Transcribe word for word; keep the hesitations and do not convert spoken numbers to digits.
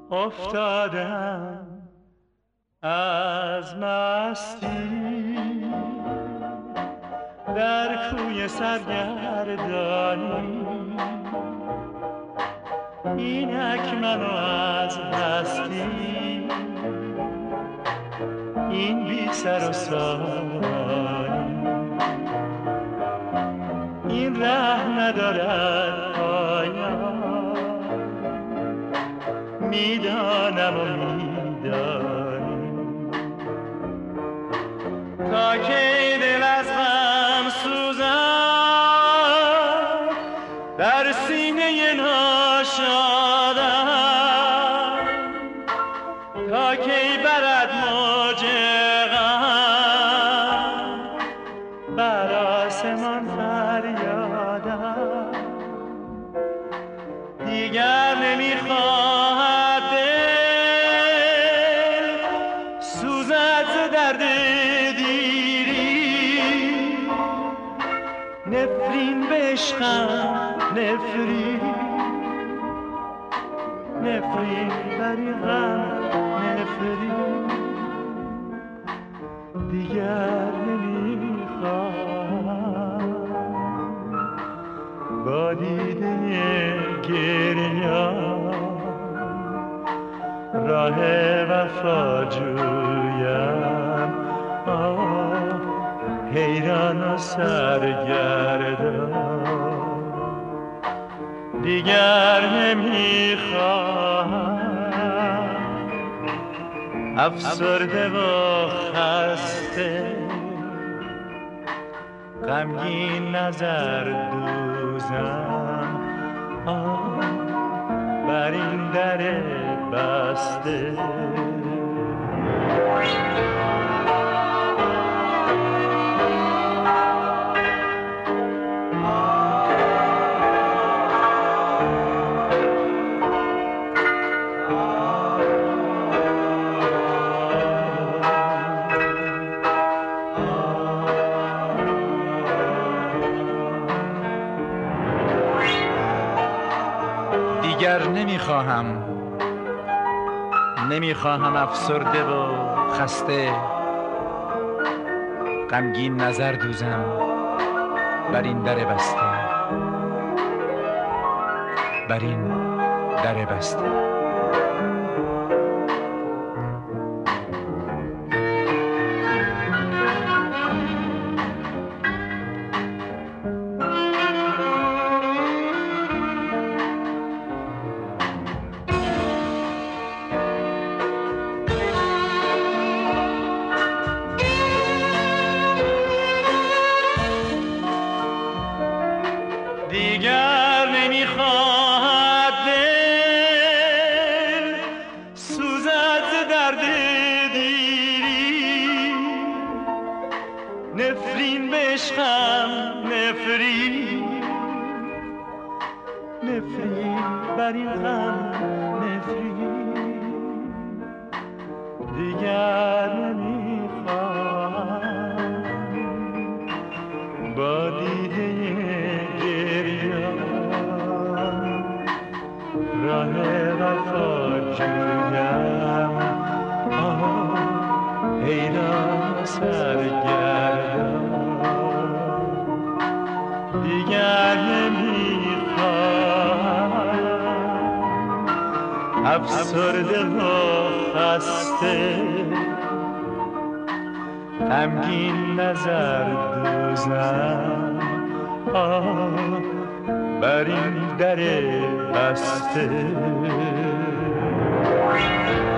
افتادم از مستی در کوی سرگردانی، اینک منو از هستی، این بی سر و سانی، این ره ندارد پایان، میدانم و میدانی. تا کی دل از غم سوزم در سینه ناشادم، تا کی برد موج غم بر آسمان فریادم. دیگر نمیخواهد دل سوزد ز درد دیری، نفرین به عشقم نفرین، نفرین بری غم نفرین. دیگر نمیخواهم با دیده گریان راه وفا جویم، آه حیران و سرگردان. دیگر نمیخواهم افسرده و خسته غمگین نظر دوزم، آه بر این در بسته. دیگر نمیخواهم نمیخواهم افسرده و خسته غمگین نظر دوزم بر این در بسته، بر این در بسته. دیگر نمیخواهد دل سوزد ز درد دیری، نفرین به عشقم نفرین، نفرین بر این غم نفرین. دیگر نمیخواهم با دیده راه وفا جویم، آه حیران سرگردان. دیگر نمیخواهم افسرده و خسته غمگین نظر دوزم، آه بر این در بسته.